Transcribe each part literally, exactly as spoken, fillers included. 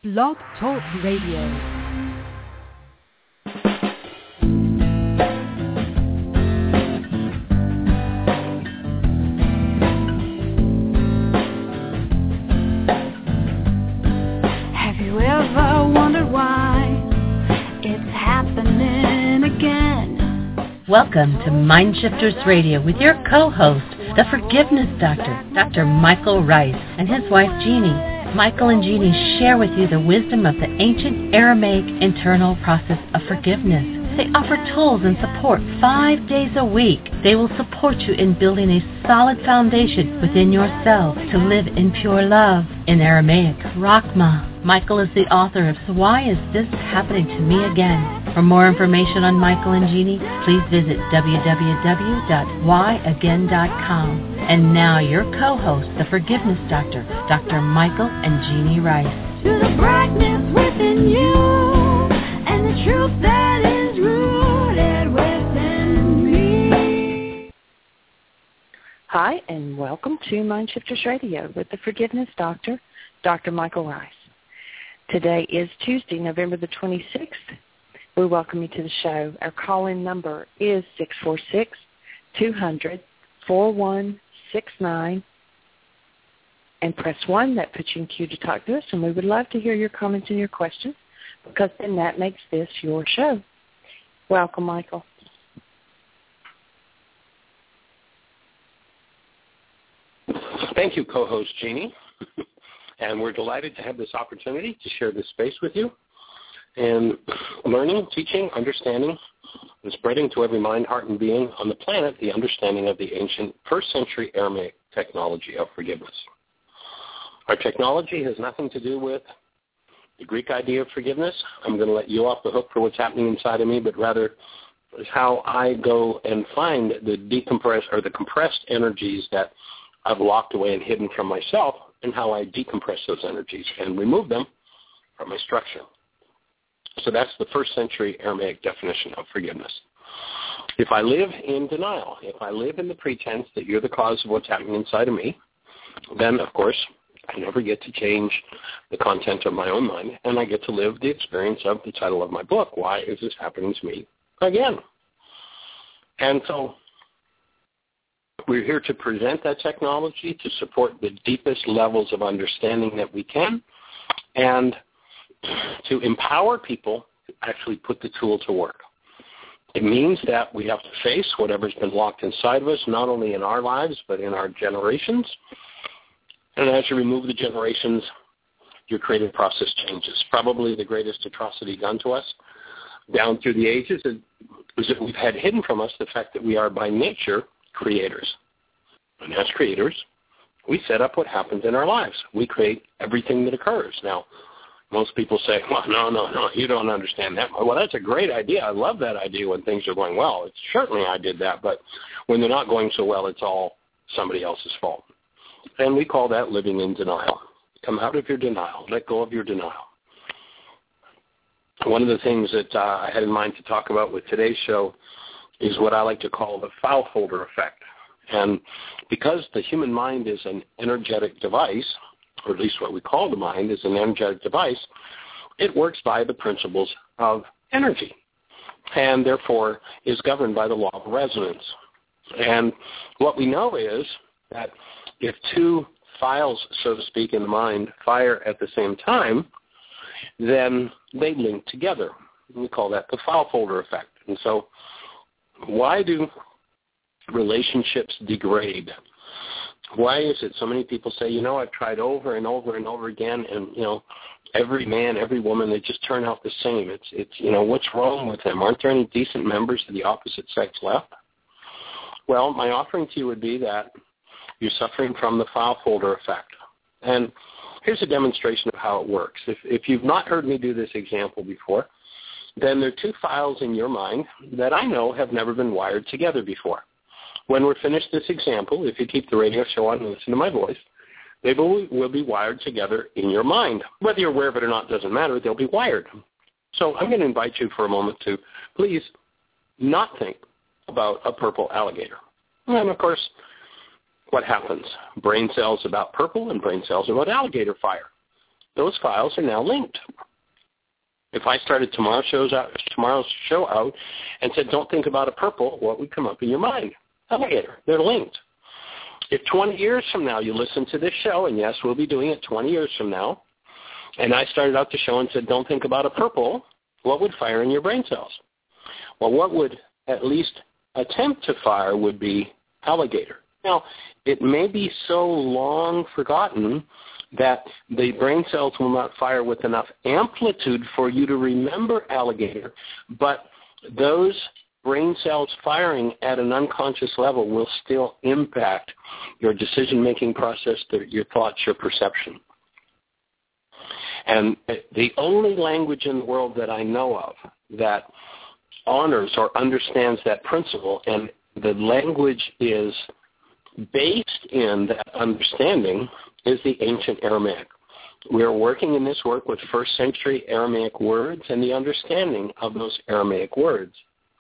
Blog Talk Radio. Welcome to Mindshifters Radio with your co-host, the Forgiveness Doctor, Doctor Michael Rice, and his wife Jeannie. Michael and Jeannie share with you the wisdom of the ancient Aramaic internal process of forgiveness. They offer tools and support five days a week. They will support you in building a solid foundation within yourself to live in pure love. In Aramaic, Rachma. Michael is the author of So Why Is This Happening to Me Again? For more information on Michael and Jeannie, please visit w w w dot why again dot com. And now your co-host, the Forgiveness Doctor, Doctor Michael and Jeannie Rice. To the brightness within you and the truth that is rooted within me. Hi, and welcome to Mindshifters Radio with the Forgiveness Doctor, Doctor Michael Rice. Today is Tuesday, November the twenty-sixth. We welcome you to the show. Our call-in number is six four six, two hundred, four one six nine. And press one. That puts you in queue to talk to us, and we would love to hear your comments and your questions, because then that makes this your show. Welcome, Michael. Thank you, co-host Jeannie. And we're delighted to have this opportunity to share this space with you. And learning, teaching, understanding, and spreading to every mind, heart, and being on the planet the understanding of the ancient first century Aramaic technology of forgiveness. Our technology has nothing to do with the Greek idea of forgiveness. I'm going to let you off the hook for what's happening inside of me, but rather is how I go and find the decompressed or the compressed energies that I've locked away and hidden from myself, and how I decompress those energies and remove them from my structure. So that's the first century Aramaic definition of forgiveness. If I live in denial, if I live in the pretense that you're the cause of what's happening inside of me, then, of course, I never get to change the content of my own mind, and I get to live the experience of the title of my book, Why Is This Happening to Me Again? And so we're here to present that technology, to support the deepest levels of understanding that we can, and to empower people to actually put the tool to work. It means that we have to face whatever's been locked inside of us, not only in our lives, but in our generations. And as you remove the generations, your creative process changes. Probably the greatest atrocity done to us down through the ages is that we've had hidden from us the fact that we are by nature creators. And as creators, we set up what happens in our lives. We create everything that occurs. Now, most people say, well, no, no, no, you don't understand that. Well, that's a great idea. I love that idea when things are going well. It's certainly I did that, but when they're not going so well, it's all somebody else's fault. And we call that living in denial. Come out of your denial. Let go of your denial. One of the things that uh, I had in mind to talk about with today's show is what I like to call the file folder effect. And because the human mind is an energetic device, or at least what we call the mind is an energetic device, it works by the principles of energy and therefore is governed by the law of resonance. And what we know is that if two files, so to speak, in the mind fire at the same time, then they link together. We call that the file folder effect. And so why do relationships degrade? Why is it so many people say, you know, I've tried over and over and over again, and, you know, every man, every woman, they just turn out the same. It's, it's you know, what's wrong with them? Aren't there any decent members of the opposite sex left? Well, my offering to you would be that you're suffering from the file folder effect. And here's a demonstration of how it works. If, if you've not heard me do this example before, then there are two files in your mind that I know have never been wired together before. When we're finished this example, if you keep the radio show on and listen to my voice, they will, will be wired together in your mind. Whether you're aware of it or not doesn't matter. They'll be wired. So I'm going to invite you for a moment to please not think about a purple alligator. And, of course, what happens? Brain cells about purple and brain cells about alligator fire. those files are now linked. If I started tomorrow's, shows out, tomorrow's show out and said, don't think about a purple, what would come up in your mind? Alligator. They're linked. If twenty years from now you listen to this show, and yes, we'll be doing it twenty years from now, and I started out the show and said, don't think about a purple, what would fire in your brain cells? Well, what would at least attempt to fire would be alligator. Now, it may be so long forgotten that the brain cells will not fire with enough amplitude for you to remember alligator, but those brain cells firing at an unconscious level will still impact your decision-making process, your thoughts, your perception. And the only language in the world that I know of that honors or understands that principle, and the language is based in that understanding, is the ancient Aramaic. We are working in this work with first century Aramaic words and the understanding of those Aramaic words.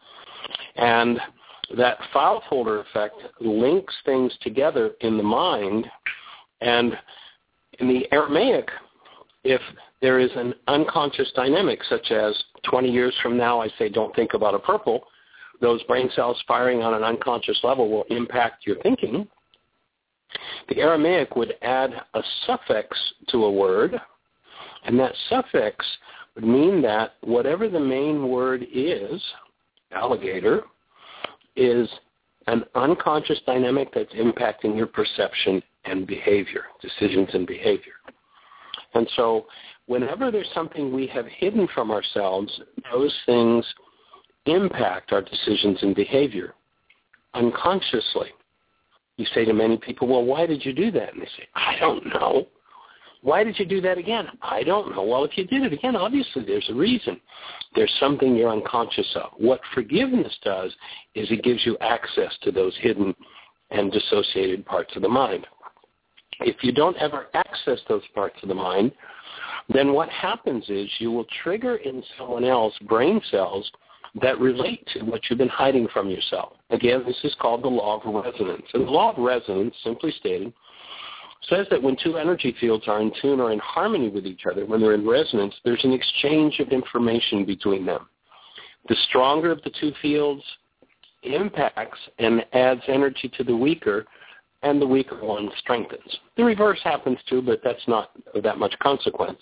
And that file folder effect links things together in the mind. And in the Aramaic, if there is an unconscious dynamic, such as twenty years from now I say don't think about a purple, those brain cells firing on an unconscious level will impact your thinking. The Aramaic would add a suffix to a word, and that suffix would mean that whatever the main word is, alligator, is an unconscious dynamic that's impacting your perception and behavior, decisions and behavior. And so whenever there's something we have hidden from ourselves, those things impact our decisions and behavior unconsciously. You say to many people, well, why did you do that? And they say, I don't know. Why did you do that again? I don't know. Well, if you did it again, obviously there's a reason. There's something you're unconscious of. What forgiveness does is it gives you access to those hidden and dissociated parts of the mind. If you don't ever access those parts of the mind, then what happens is you will trigger in someone else brain cells that relate to what you've been hiding from yourself. Again, this is called the law of resonance. And the law of resonance, simply stated, says that when two energy fields are in tune or in harmony with each other, when they're in resonance, there's an exchange of information between them. The stronger of the two fields impacts and adds energy to the weaker, and the weaker one strengthens. The reverse happens too, but that's not of that much consequence.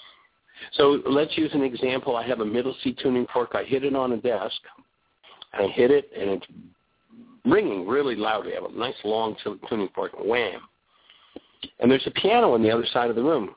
So let's use an example. I have a middle C tuning fork. I hit it on a desk. I hit it, and it's ringing really loudly. I have a nice long tuning fork. Wham. And there's a piano on the other side of the room.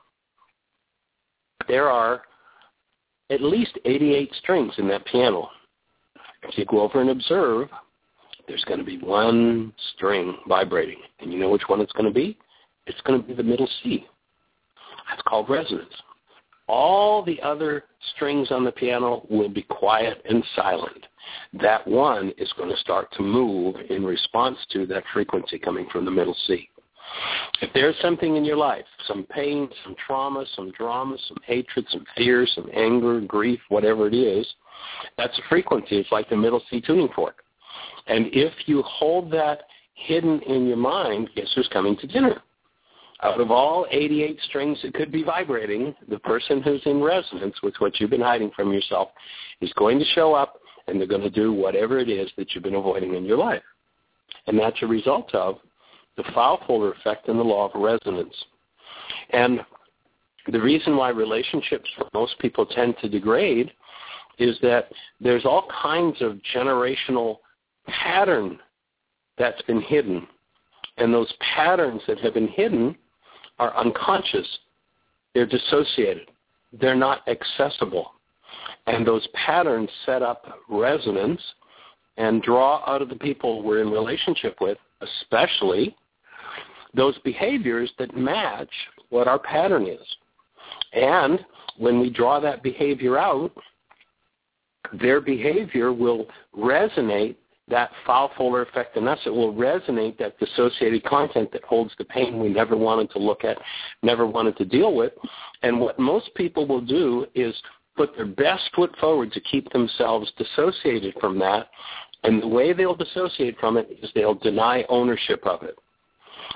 There are at least eighty-eight strings in that piano. If you go over and observe, there's going to be one string vibrating. And you know which one it's going to be? It's going to be the middle C. That's called resonance. All the other strings on the piano will be quiet and silent. That one is going to start to move in response to that frequency coming from the middle C. If there's something in your life, some pain, some trauma, some drama, some hatred, some fear, some anger, grief, whatever it is, that's a frequency. It's like the middle C tuning fork. And if you hold that hidden in your mind, guess who's coming to dinner? Out of all eighty-eight strings that could be vibrating, the person who's in resonance with what you've been hiding from yourself is going to show up, and they're going to do whatever it is that you've been avoiding in your life. And that's a result of the file folder effect and the law of resonance. And the reason why relationships for most people tend to degrade is that there's all kinds of generational pattern that's been hidden. And those patterns that have been hidden are unconscious. They're dissociated. They're not accessible. And those patterns set up resonance and draw out of the people we're in relationship with, especially those behaviors that match what our pattern is. And when we draw that behavior out, their behavior will resonate that file folder effect in us. It will resonate that dissociated content that holds the pain we never wanted to look at, never wanted to deal with. And what most people will do is put their best foot forward to keep themselves dissociated from that. And the way they'll dissociate from it is they'll deny ownership of it.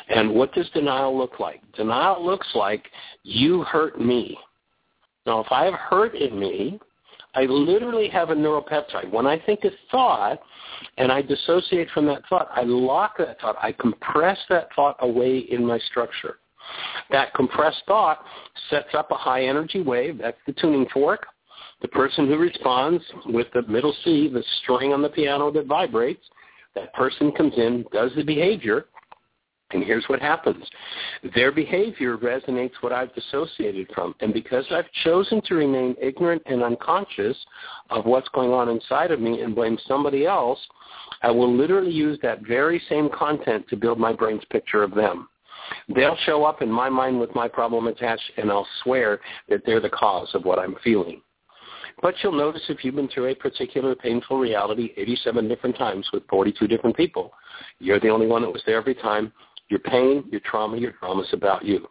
And what does denial look like? Denial looks like you hurt me. Now, if I have hurt in me, I literally have a neuropeptide. When I think a thought and I dissociate from that thought, I lock that thought. I compress that thought away in my structure. That compressed thought sets up a high-energy wave. That's the tuning fork. The person who responds with the middle C, the string on the piano that vibrates, that person comes in, does the behavior, and here's what happens. Their behavior resonates what I've dissociated from. And because I've chosen to remain ignorant and unconscious of what's going on inside of me and blame somebody else, I will literally use that very same content to build my brain's picture of them. They'll show up in my mind with my problem attached, and I'll swear that they're the cause of what I'm feeling. But you'll notice if you've been through a particular painful reality eighty-seven different times with forty-two different people, you're the only one that was there every time. Your pain, your trauma, your trauma is about you.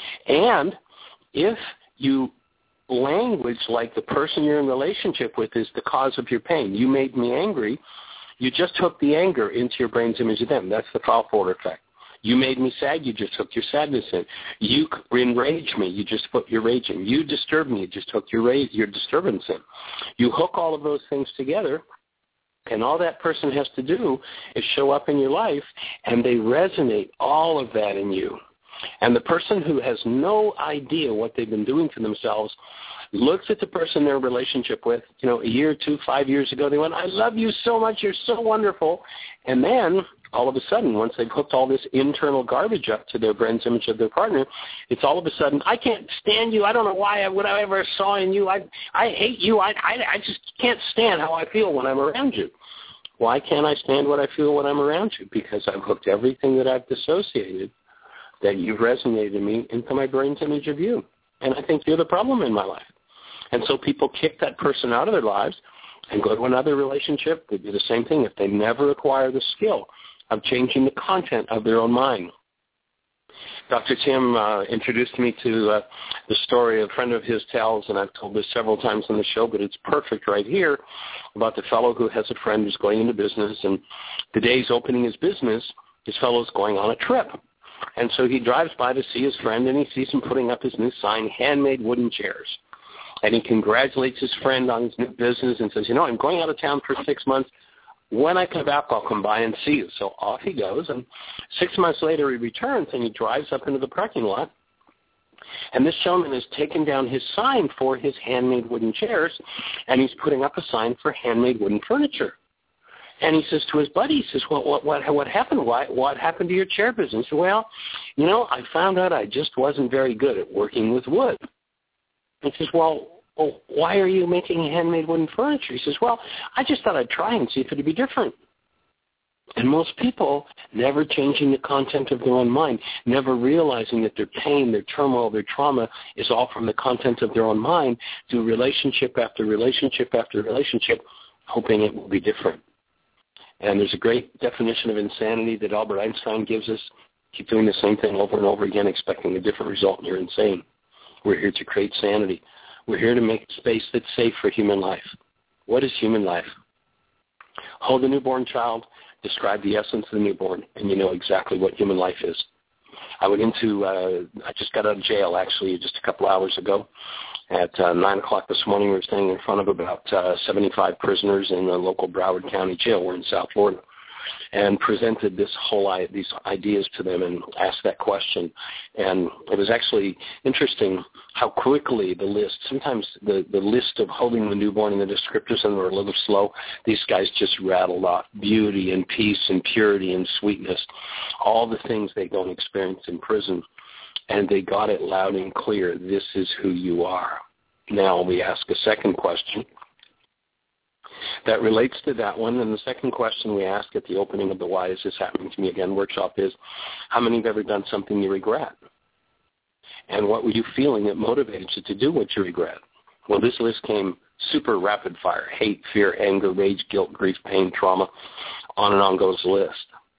And if you language like the person you're in relationship with is the cause of your pain, you made me angry, you just hook the anger into your brain's image of them. That's the foul forward effect. You made me sad, you just hooked your sadness in. You enraged me, you just put your rage in. You disturbed me, you just hooked your, rage, your disturbance in. You hook all of those things together, and all that person has to do is show up in your life, and they resonate all of that in you. And the person who has no idea what they've been doing to themselves looks at the person they're in a relationship with, you know, a year or two, five years ago, they went, I love you so much, you're so wonderful. And then all of a sudden, once they've hooked all this internal garbage up to their brain's image of their partner, it's all of a sudden, I can't stand you. I don't know why I would I ever saw in you. I I hate you. I, I I just can't stand how I feel when I'm around you. Why can't I stand what I feel when I'm around you? Because I've hooked everything that I've dissociated, that you've resonated in me, into my brain's image of you. And I think you're the problem in my life. And so people kick that person out of their lives and go to another relationship. They do the same thing if they never acquire the skill of changing the content of their own mind. Doctor Tim uh, introduced me to uh, the story a friend of his tells, and I've told this several times on the show, but it's perfect right here, about the fellow who has a friend who's going into business, and the day he's opening his business, this fellow's going on a trip. And so he drives by to see his friend, and he sees him putting up his new sign, handmade wooden chairs. And he congratulates his friend on his new business and says, you know, I'm going out of town for six months. When I come back, I'll come by and see you. So off he goes, and six months later he returns, and he drives up into the parking lot, and this gentleman has taken down his sign for his handmade wooden chairs, and he's putting up a sign for handmade wooden furniture. And he says to his buddy, he says, well, what what what happened? Why, what happened to your chair business? He said, well, you know, I found out I just wasn't very good at working with wood. He says, well, well, why are you making handmade wooden furniture? He says, well, I just thought I'd try and see if it would be different. And most people never changing the content of their own mind, never realizing that their pain, their turmoil, their trauma is all from the content of their own mind, do relationship after relationship after relationship, hoping it will be different. And there's a great definition of insanity that Albert Einstein gives us. Keep doing the same thing over and over again, expecting a different result, and you're insane. We're here to create sanity. We're here to make a space that's safe for human life. What is human life? Hold a newborn child, describe the essence of the newborn, and you know exactly what human life is. I went into, uh, I just got out of jail, actually, just a couple hours ago. At uh, nine o'clock this morning, we were standing in front of about uh, seventy-five prisoners in the local Broward County Jail. We're in South Florida. And presented this whole these ideas to them and asked that question. And it was actually interesting how quickly the list, sometimes the, the list of holding the newborn and the descriptors and were a little slow, these guys just rattled off beauty and peace and purity and sweetness, all the things they don't experience in prison. And they got it loud and clear, this is who you are. Now we ask a second question that relates to that one. And the second question we ask at the opening of the Why Is This Happening to Me Again workshop is, how many have ever done something you regret? And what were you feeling that motivated you to do what you regret? Well, this list came super rapid fire: hate, fear, anger, rage, guilt, grief, pain, trauma. On and on goes the list.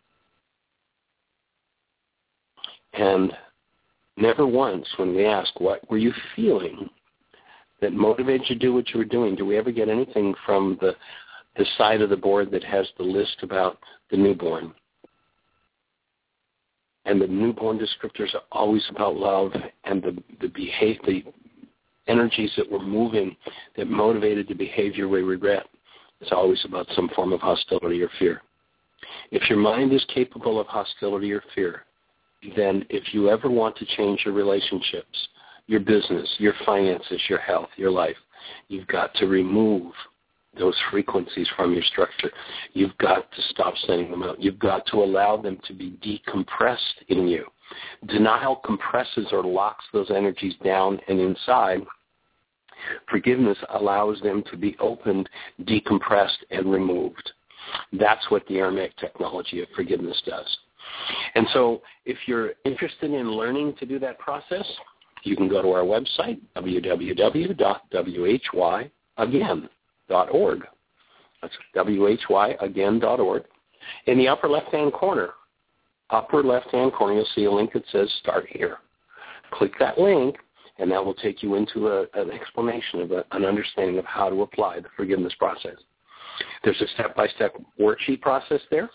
And never once when we ask, what were you feeling that motivated you to do what you were doing, do we ever get anything from the the side of the board that has the list about the newborn? And the newborn descriptors are always about love, and the the behavior, the energies that were moving, that motivated the behavior we regret, is always about some form of hostility or fear. If your mind is capable of hostility or fear, then if you ever want to change your relationships, your business, your finances, your health, your life, you've got to remove those frequencies from your structure. You've got to stop sending them out. You've got to allow them to be decompressed in you. Denial compresses or locks those energies down and inside. Forgiveness allows them to be opened, decompressed, and removed. That's what the Aramaic technology of forgiveness does. And so if you're interested in learning to do that process, you can go to our website, w w w dot w h y again dot org. That's w h y again dot org. In the upper left-hand corner, upper left-hand corner, you'll see a link that says Start Here. Click that link, and that will take you into a, an explanation of a, an understanding of how to apply the forgiveness process. There's a step-by-step worksheet process there,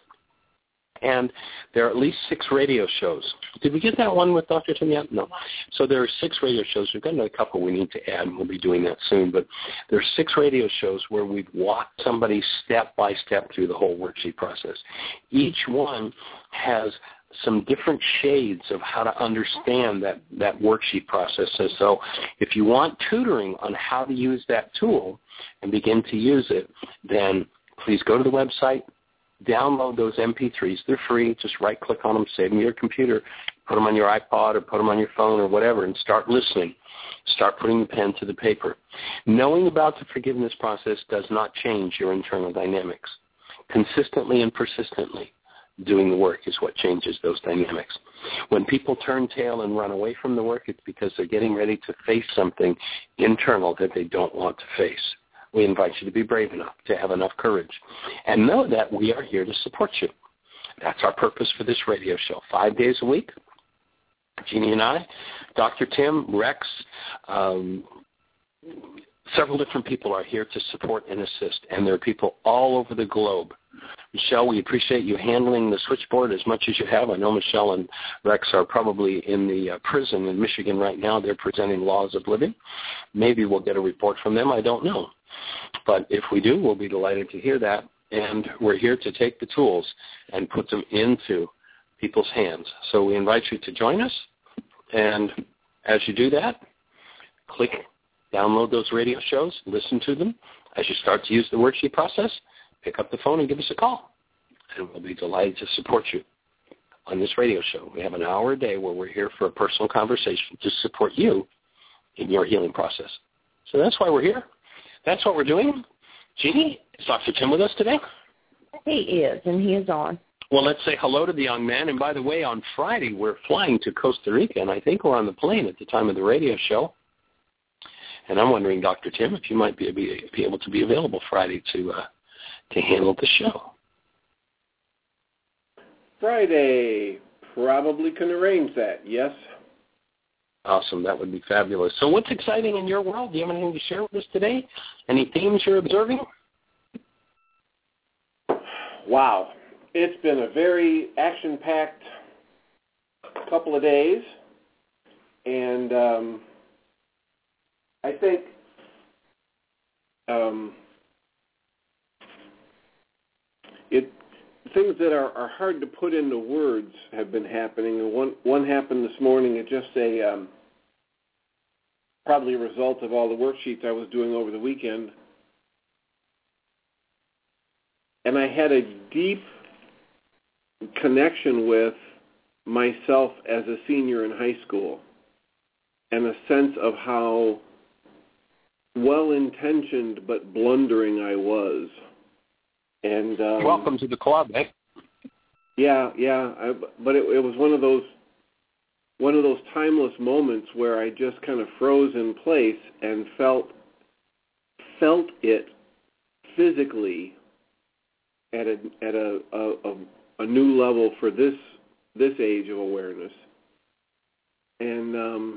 and there are at least six radio shows. Did we get that one with Doctor Tim yet? No. So there are six radio shows. We've got another couple we need to add, and we'll be doing that soon. But there are six radio shows where we've walked somebody step-by-step through the whole worksheet process. Each one has some different shades of how to understand that, that worksheet process. And so if you want tutoring on how to use that tool and begin to use it, then please go to the website, download those M P threes. They're free. Just right-click on them, save them to your computer, put them on your iPod or put them on your phone or whatever, and start listening. Start putting the pen to the paper. Knowing about the forgiveness process does not change your internal dynamics. Consistently and persistently doing the work is what changes those dynamics. When people turn tail and run away from the work, it's because they're getting ready to face something internal that they don't want to face. We invite you to be brave enough, to have enough courage, and know that we are here to support you. That's our purpose for this radio show. Five days a week, Jeannie and I, Doctor Tim, Rex, um, several different people are here to support and assist, and there are people all over the globe. Michelle, we appreciate you handling the switchboard as much as you have. I know Michelle and Rex are probably in the uh, prison in Michigan right now. They're presenting laws of living. Maybe we'll get a report from them. I don't know. But if we do, we'll be delighted to hear that. And we're here to take the tools and put them into people's hands. So we invite you to join us. And as you do that, click, download those radio shows, listen to them. As you start to use the worksheet process, pick up the phone and give us a call. And we'll be delighted to support you on this radio show. We have an hour a day where we're here for a personal conversation to support you in your healing process. So that's why we're here. That's what we're doing. Jeannie, is Doctor Tim with us today? He is, and he is on. Well, let's say hello to the young man. And by the way, on Friday, we're flying to Costa Rica, and I think we're on the plane at the time of the radio show. And I'm wondering, Doctor Tim, if you might be, be, be able to be available Friday to uh, to handle the show. Friday, probably can arrange that, yes. Awesome. That would be fabulous. So what's exciting in your world? Do you have anything to share with us today? Any themes you're observing? Wow. It's been a very action-packed couple of days. And um, I think um, it things that are, are hard to put into words have been happening. And one one happened this morning. It just a um, probably a result of all the worksheets I was doing over the weekend. And I had a deep connection with myself as a senior in high school, and a sense of how well-intentioned but blundering I was. And um, welcome to the club, eh? Yeah, yeah. I, but it, it was one of those one of those timeless moments where I just kind of froze in place and felt felt it physically at a at a a, a, a new level for this this age of awareness. And um,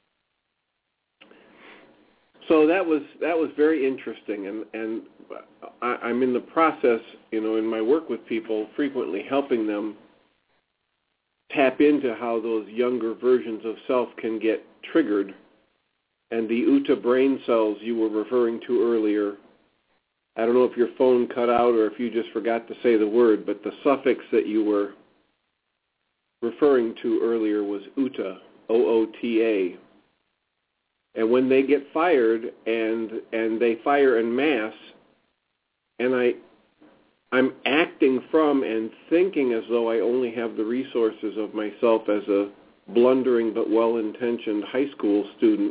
so that was that was very interesting, and and I, I'm in the process, you know, in my work with people, frequently helping them tap into how those younger versions of self can get triggered. And the Uta brain cells you were referring to earlier, I don't know if your phone cut out or if you just forgot to say the word, but the suffix that you were referring to earlier was Uta, O O T A. And when they get fired and and they fire en masse, and I, I'm acting from and thinking as though I only have the resources of myself as a blundering but well-intentioned high school student,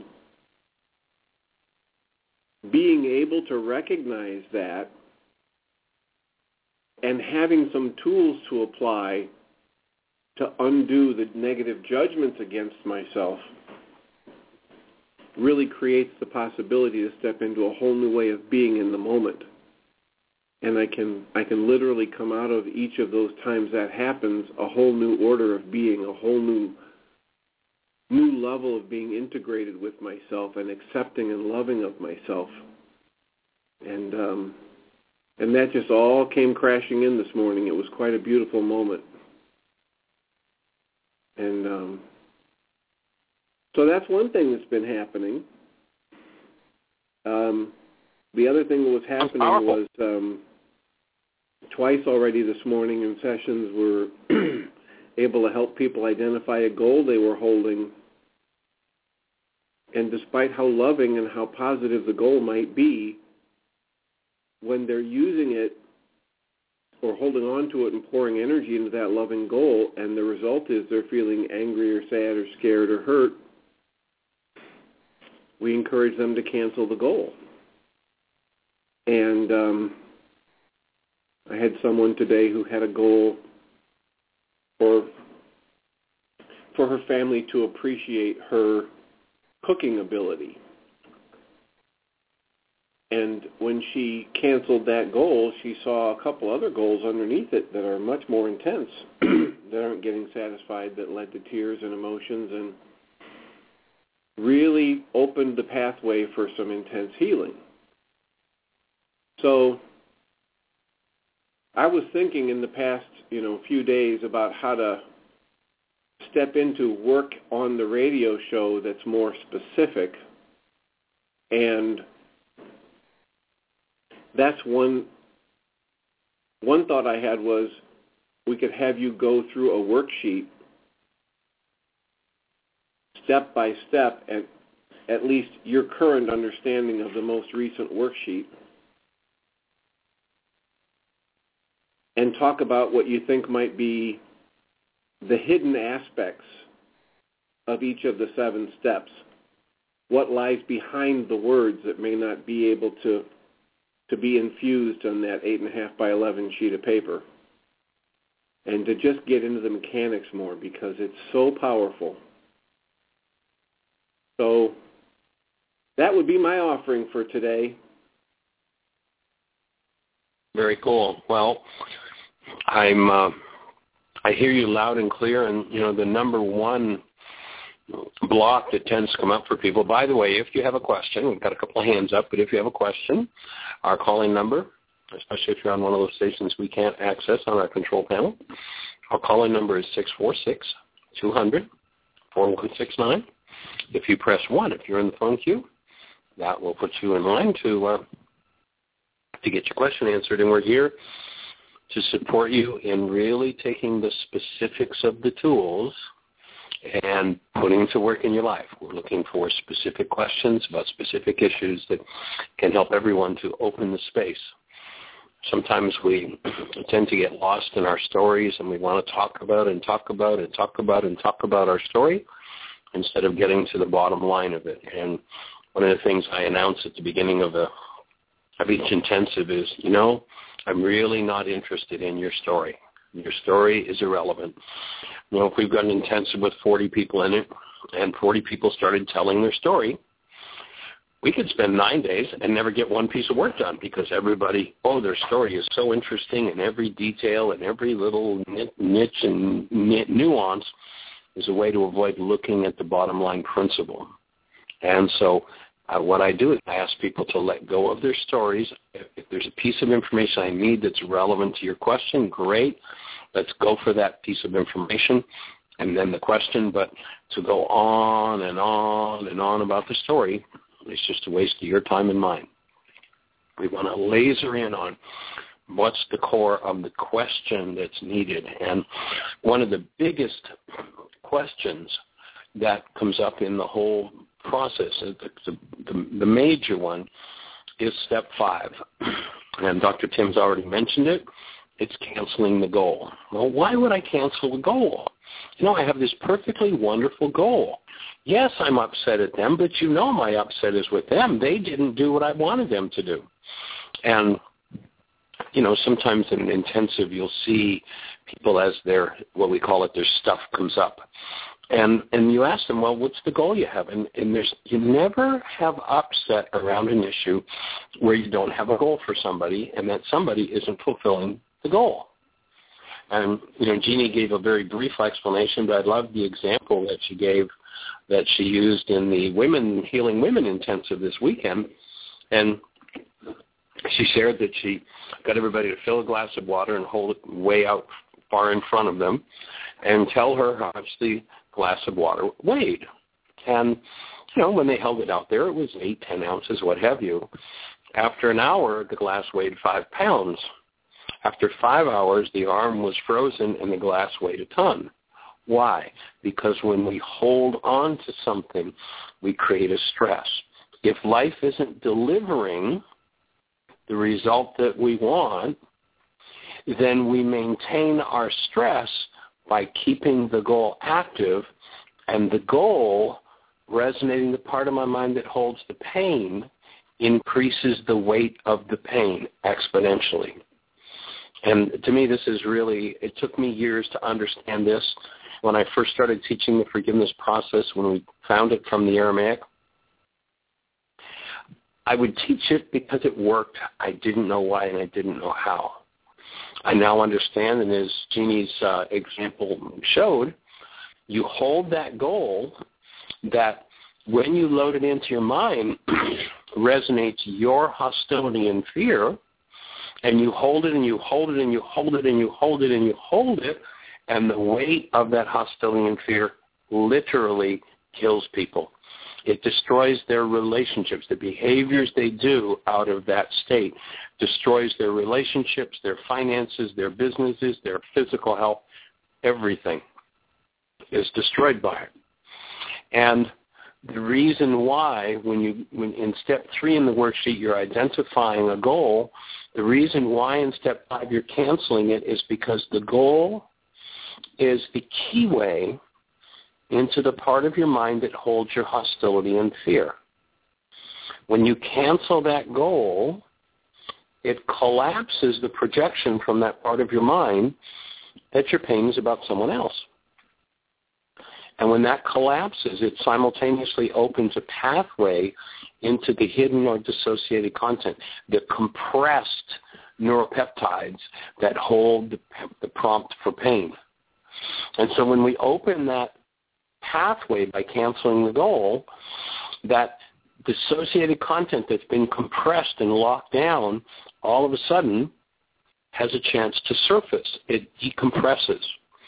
being able to recognize that and having some tools to apply to undo the negative judgments against myself really creates the possibility to step into a whole new way of being in the moment. And I can I can literally come out of each of those times that happens a whole new order of being, a whole new new level of being integrated with myself and accepting and loving of myself. And um, and that just all came crashing in this morning. It was quite a beautiful moment. And um, so that's one thing that's been happening. Um, the other thing that was happening was um, twice already this morning in sessions were able to help people identify a goal they were holding. And despite how loving and how positive the goal might be, when they're using it or holding on to it and pouring energy into that loving goal, and the result is they're feeling angry or sad or scared or hurt, we encourage them to cancel the goal. And um, I had someone today who had a goal for for her family to appreciate her cooking ability. And when she canceled that goal, she saw a couple other goals underneath it that are much more intense, that aren't getting satisfied, that led to tears and emotions, and really opened the pathway for some intense healing. So I was thinking in the past, you know, few days about how to step into work on the radio show that's more specific, and that's one one thought I had was we could have you go through a worksheet step by step at at least your current understanding of the most recent worksheet, and talk about what you think might be the hidden aspects of each of the seven steps, what lies behind the words that may not be able to to be infused on that eight and a half by eleven sheet of paper, and to just get into the mechanics more, because it's so powerful. So that would be my offering for today. Very cool. Well, I'm uh, I hear you loud and clear, and you know the number one block that tends to come up for people. By the way, if you have a question, we've got a couple of hands up, but if you have a question, our calling number, especially if you're on one of those stations we can't access on our control panel, our calling number is six four six, two hundred, four one six nine. If you press one, if you're in the phone queue, that will put you in line to uh, to get your question answered. And we're here to support you in really taking the specifics of the tools and putting to work in your life. We're looking for specific questions about specific issues that can help everyone to open the space. Sometimes we tend to get lost in our stories, and we want to talk about and talk about and talk about and talk about our story instead of getting to the bottom line of it. And one of the things I announce at the beginning of, a, of each intensive is, you know, I'm really not interested in your story. Your story is irrelevant. You know, if we've got an intensive with forty people in it and forty people started telling their story, we could spend nine days and never get one piece of work done, because everybody, oh, their story is so interesting, and every detail and every little niche and nuance is a way to avoid looking at the bottom line principle. And so uh, what I do is I ask people to let go of their stories. If, if there's a piece of information I need that's relevant to your question, great. Let's go for that piece of information. and then the question, but to go on and on and on about the story is just a waste of your time and mine. We want to laser in on what's the core of the question that's needed. And one of the biggest questions that comes up in the whole process, the, the, the major one, is step five. And Doctor Tim's already mentioned it. It's canceling the goal. Well, why would I cancel the goal? You know, I have this perfectly wonderful goal. Yes, I'm upset at them, but you know my upset is with them. They didn't do what I wanted them to do. And, you know, sometimes in an intensive you'll see people as their, what we call it, their stuff comes up. And and you ask them, well, what's the goal you have? And, and there's you never have upset around an issue where you don't have a goal for somebody and that somebody isn't fulfilling the goal. And, you know, Jeannie gave a very brief explanation, but I love the example that she gave, that she used in the Women Healing Women Intensive this weekend. And she shared that she got everybody to fill a glass of water and hold it way out far in front of them and tell her how much the glass of water weighed. And, you know, when they held it out there, it was eight, ten ounces, what have you. After an hour, the glass weighed five pounds. After five hours, the arm was frozen and the glass weighed a ton. Why? Because when we hold on to something, we create a stress. If life isn't delivering the result that we want, then we maintain our stress by keeping the goal active, and the goal, resonating the part of my mind that holds the pain, increases the weight of the pain exponentially. And to me, this is really, it took me years to understand this. When I first started teaching the forgiveness process, when we found it from the Aramaic, I would teach it because it worked. I didn't know why and I didn't know how. I now understand, and as Jeannie's uh, example showed, you hold that goal that when you load it into your mind resonates your hostility and fear, and you hold it and you hold it and you hold it and you hold it and you hold it, and the weight of that hostility and fear literally kills people. It destroys their relationships. The behaviors they do out of that state destroys their relationships, their finances, their businesses, their physical health. Everything is destroyed by it. And the reason why, when you when in step three in the worksheet you're identifying a goal, the reason why in step five you're canceling it is because the goal is the key way into the part of your mind that holds your hostility and fear. When you cancel that goal, it collapses the projection from that part of your mind that your pain is about someone else. And when that collapses, it simultaneously opens a pathway into the hidden or dissociated content, the compressed neuropeptides that hold the, the prompt for pain. And so when we open that pathway by canceling the goal, that dissociated content that's been compressed and locked down all of a sudden has a chance to surface. It decompresses.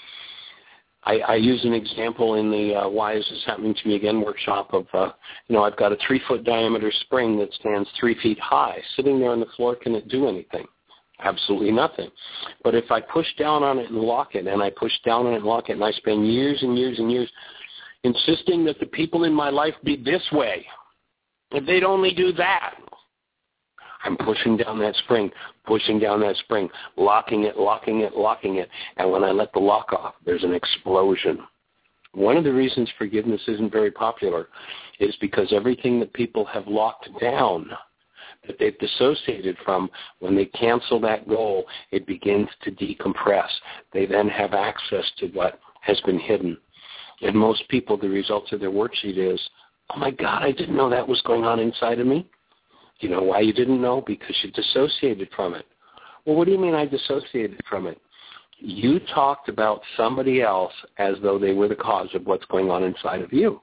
I, I use an example in the uh, Why Is This Happening to Me Again workshop of, uh, you know, I've got a three-foot diameter spring that stands three feet high. Sitting there on the floor, can it do anything? Absolutely nothing. But if I push down on it and lock it, and I push down on it and lock it, and I spend years and years and years insisting that the people in my life be this way, if they'd only do that, I'm pushing down that spring, pushing down that spring, locking it, locking it, locking it. And when I let the lock off, there's an explosion. One of the reasons forgiveness isn't very popular is because everything that people have locked down, that they've dissociated from, when they cancel that goal, it begins to decompress. They then have access to what has been hidden. And most people, the results of their worksheet is, oh, my God, I didn't know that was going on inside of me. Do you know why you didn't know? Because you dissociated from it. Well, what do you mean I dissociated from it? You talked about somebody else as though they were the cause of what's going on inside of you.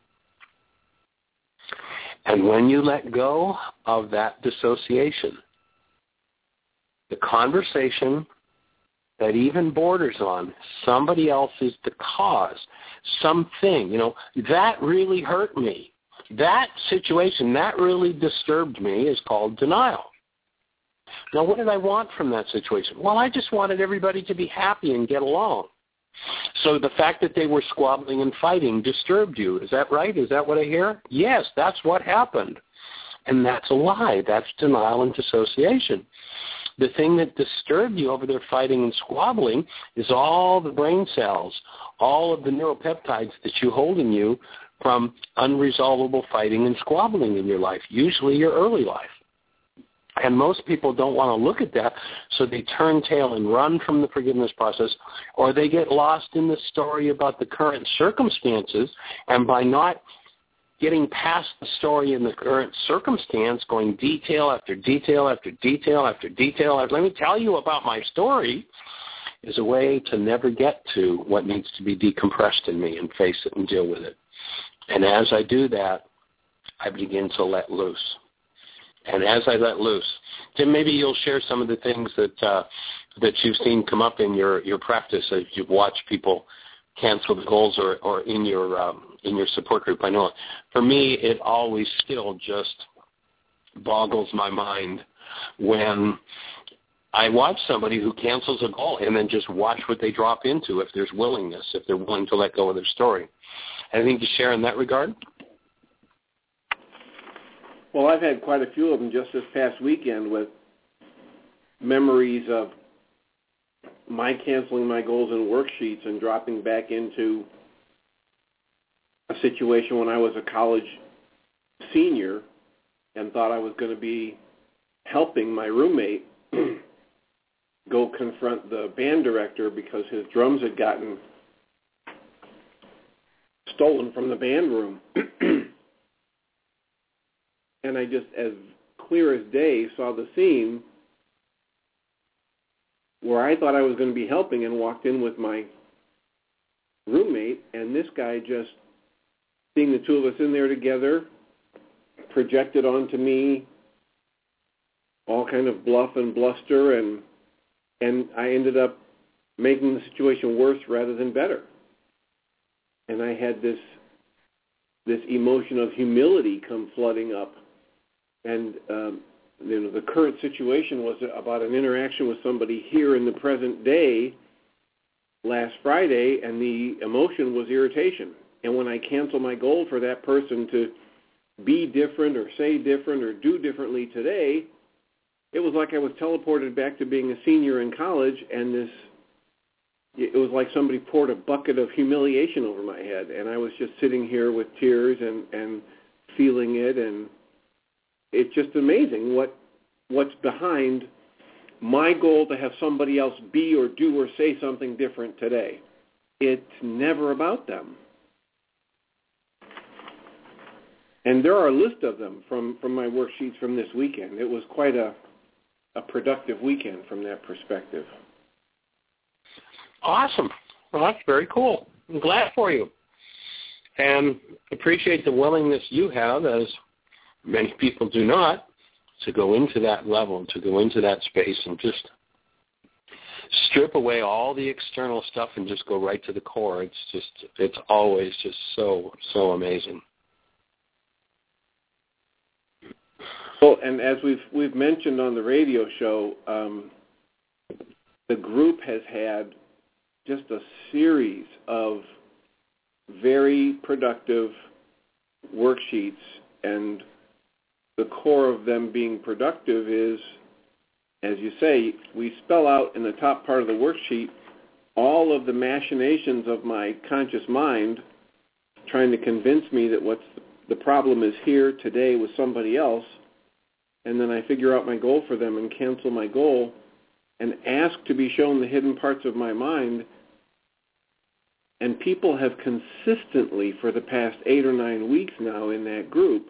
And when you let go of that dissociation, the conversation that even borders on somebody else is the cause, something, you know, that really hurt me. That situation, that really disturbed me is called denial. Now, what did I want from that situation? Well, I just wanted everybody to be happy and get along. So the fact that they were squabbling and fighting disturbed you. Is that right? Is that what I hear? Yes, that's what happened. And that's a lie. That's denial and dissociation. The thing that disturbed you over there fighting and squabbling is all the brain cells, all of the neuropeptides that you hold in you from unresolvable fighting and squabbling in your life, usually your early life. And most people don't want to look at that, so they turn tail and run from the forgiveness process, or they get lost in the story about the current circumstances, and by not getting past the story in the current circumstance, going detail after detail after detail after detail, after, let me tell you about my story, is a way to never get to what needs to be decompressed in me and face it and deal with it. And as I do that, I begin to let loose. And as I let loose, Tim, maybe you'll share some of the things that uh, that you've seen come up in your, your practice as you've watched people cancel the goals or, or in your um, in your support group. I know for me, it always still just boggles my mind when I watch somebody who cancels a goal and then just watch what they drop into if there's willingness, if they're willing to let go of their story. Anything to share in that regard? Well, I've had quite a few of them just this past weekend with memories of my canceling my goals and worksheets and dropping back into a situation when I was a college senior and thought I was going to be helping my roommate go confront the band director because his drums had gotten stolen from the band room. And I just, as clear as day, saw the scene where I thought I was going to be helping and walked in with my roommate, and this guy just, seeing the two of us in there together, projected onto me all kind of bluff and bluster, and and I ended up making the situation worse rather than better. And I had this this emotion of humility come flooding up. And um, you know, the current situation was about an interaction with somebody here in the present day last Friday, and the emotion was irritation. And when I cancel my goal for that person to be different or say different or do differently today, it was like I was teleported back to being a senior in college, and this it was like somebody poured a bucket of humiliation over my head, and I was just sitting here with tears and, and feeling it, and it's just amazing what what's behind my goal to have somebody else be or do or say something different today. It's never about them. And there are a list of them from, from my worksheets from this weekend. It was quite a, a productive weekend from that perspective. Awesome. Well, that's very cool. I'm glad for you. And appreciate the willingness you have, as many people do not, to go into that level, to go into that space and just strip away all the external stuff and just go right to the core. It's just, it's always just so, so amazing. Well, and as we've we've mentioned on the radio show, um, the group has had just a series of very productive worksheets, and the core of them being productive is, as you say, we spell out in the top part of the worksheet all of the machinations of my conscious mind trying to convince me that what's the problem is here today with somebody else, and then I figure out my goal for them and cancel my goal and ask to be shown the hidden parts of my mind. And people have consistently, for the past eight or nine weeks now in that group,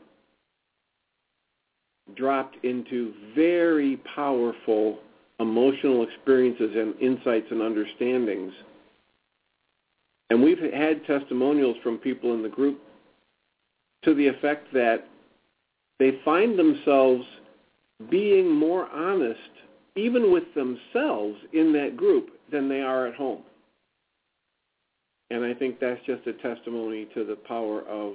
dropped into very powerful emotional experiences and insights and understandings. And we've had testimonials from people in the group to the effect that they find themselves being more honest, even with themselves in that group. than they are at home. And I think that's just a testimony to the power of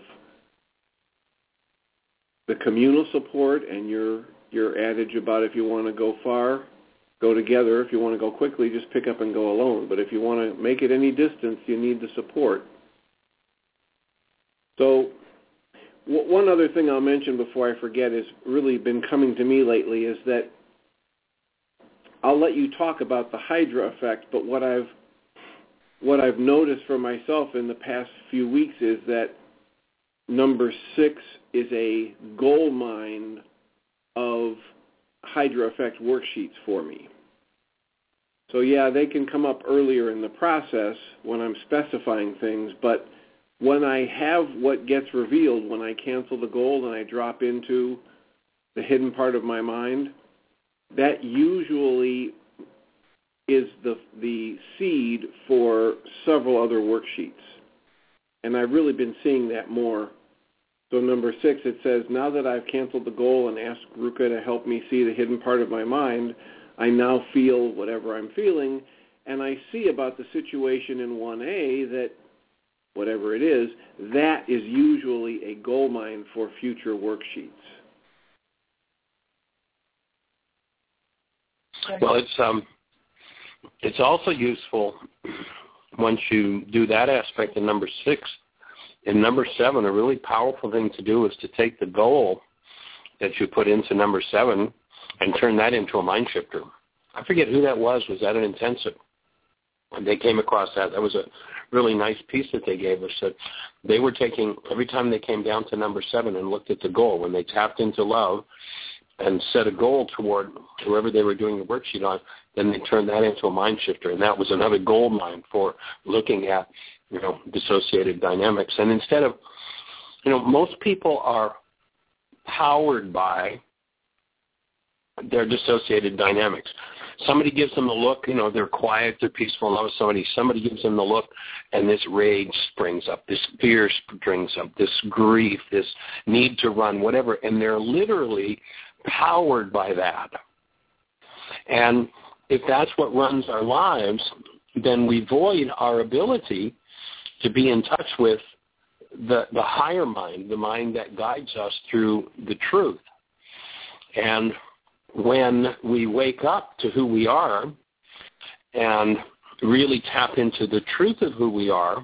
the communal support and your your adage about if you want to go far, go together. If you want to go quickly, just pick up and go alone. But if you want to make it any distance, you need the support. So w- one other thing I'll mention before I forget has really been coming to me lately is that I'll let you talk about the Hydra effect, but what I've what I've noticed for myself in the past few weeks is that number six is a gold mine of Hydra effect worksheets for me. So yeah, they can come up earlier in the process when I'm specifying things, but when I have what gets revealed, when I cancel the goal and I drop into the hidden part of my mind, that usually is the the seed for several other worksheets. And I've really been seeing that more. So number six, it says, now that I've canceled the goal and asked Ruka to help me see the hidden part of my mind, I now feel whatever I'm feeling, and I see about the situation in one A that whatever it is, that is usually a gold mine for future worksheets. Well, it's um, it's also useful once you do that aspect in number six. In number seven, a really powerful thing to do is to take the goal that you put into number seven and turn that into a mind shifter. I forget who that was. Was that an intensive? And they came across that. That was a really nice piece that they gave us. That they were taking, every time they came down to number seven and looked at the goal, when they tapped into love and set a goal toward whoever they were doing the worksheet on, then they turned that into a mind shifter. And that was another gold mine for looking at, you know, dissociated dynamics. And instead of, you know, most people are powered by their dissociated dynamics. Somebody gives them the look, you know, they're quiet, they're peaceful, love somebody. Somebody gives them the look, and this rage springs up, this fear springs up, this grief, this need to run, whatever, and they're literally powered by that. And if that's what runs our lives, then we void our ability to be in touch with the, the higher mind, the mind that guides us through the truth. And when we wake up to who we are and really tap into the truth of who we are,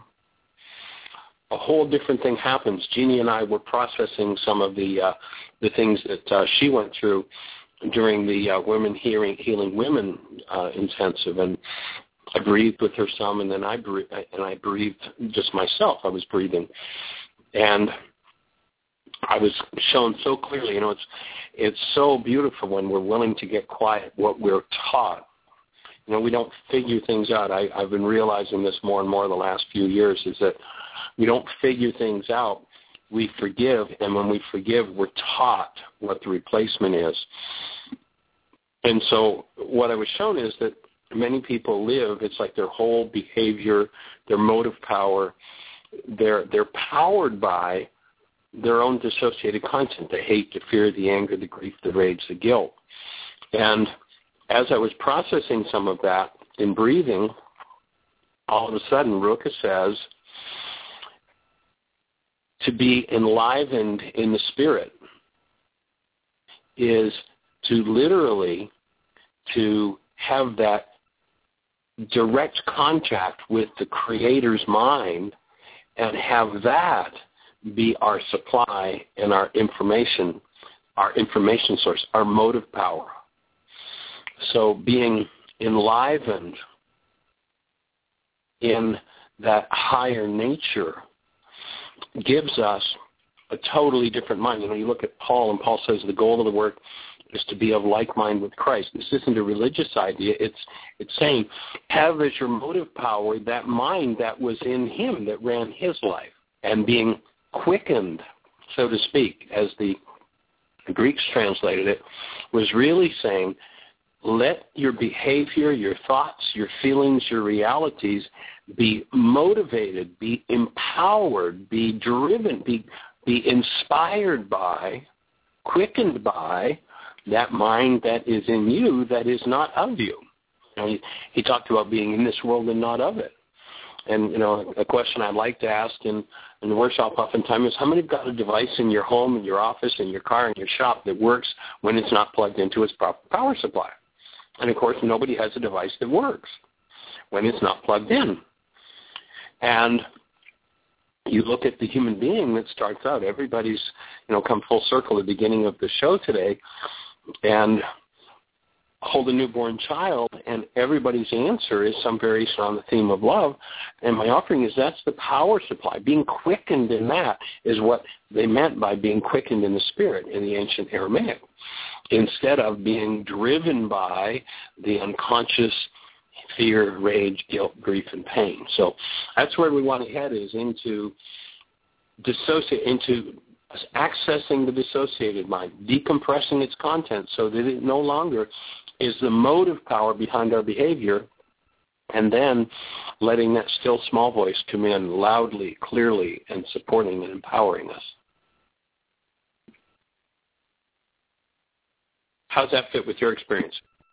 a whole different thing happens. Jeannie and I were processing some of the uh, the things that uh, she went through during the uh, Women Hearing, Healing Women uh, intensive, and I breathed with her some, and then I breathed, and I breathed just myself. I was breathing, and I was shown so clearly. You know, it's it's so beautiful when we're willing to get quiet. What we're taught, you know, we don't figure things out. I, I've been realizing this more and more the last few years. Is that we don't figure things out. We forgive, and when we forgive, we're taught what the replacement is. And so, what I was shown is that many people live, it's like their whole behavior, their motive power, they're, they're powered by their own dissociated content, the hate, the fear, the anger, the grief, the rage, the guilt. And as I was processing some of that in breathing, all of a sudden Ruka says, to be enlivened in the spirit is to literally to have that direct contact with the Creator's mind and have that be our supply and our information, our information source, our motive power. So being enlivened in that higher nature gives us a totally different mind. You know, you look at Paul, and Paul says the goal of the work is to be of like mind with Christ. This isn't a religious idea. It's it's saying have as your motive power that mind that was in him that ran his life, and being quickened, so to speak, as the Greeks translated it, was really saying let your behavior, your thoughts, your feelings, your realities be motivated, be empowered, be driven, be be inspired by, quickened by that mind that is in you that is not of you. You know, he, he talked about being in this world and not of it. And, you know, a question I'd like to ask in, in the workshop oftentimes is, how many have got a device in your home, in your office, in your car, in your shop that works when it's not plugged into its proper power supply? And, of course, nobody has a device that works when it's not plugged in. And you look at the human being that starts out. Everybody's, you know, come full circle at the beginning of the show today and hold a newborn child, and everybody's answer is some variation on the theme of love. And my offering is that's the power supply. Being quickened in that is what they meant by being quickened in the spirit in the ancient Aramaic, instead of being driven by the unconscious fear, rage, guilt, grief, and pain. So that's where we want to head, is into dissociate, into accessing the dissociated mind, decompressing its content so that it no longer is the motive power behind our behavior, and then letting that still small voice come in loudly, clearly, and supporting and empowering us. How's that fit with your experience?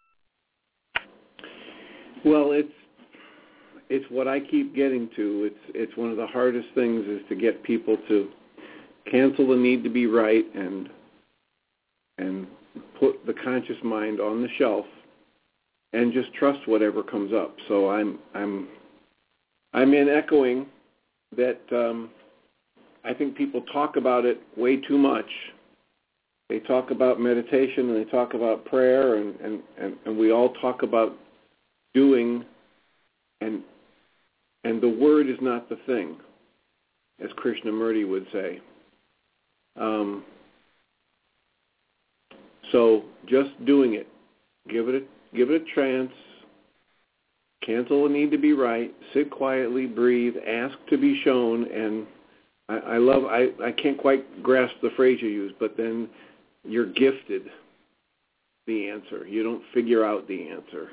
Well, it's it's what I keep getting to. It's it's one of the hardest things is to get people to cancel the need to be right and and put the conscious mind on the shelf and just trust whatever comes up. So I'm I'm I'm in echoing that um, I think people talk about it way too much. They talk about meditation and they talk about prayer, and, and, and, and we all talk about doing, and and the word is not the thing, as Krishnamurti would say. Um, so just doing it, give it a, give it a chance. Cancel the need to be right. Sit quietly, breathe, ask to be shown, and I, I love. I, I can't quite grasp the phrase you use, but then you're gifted the answer. You don't figure out the answer.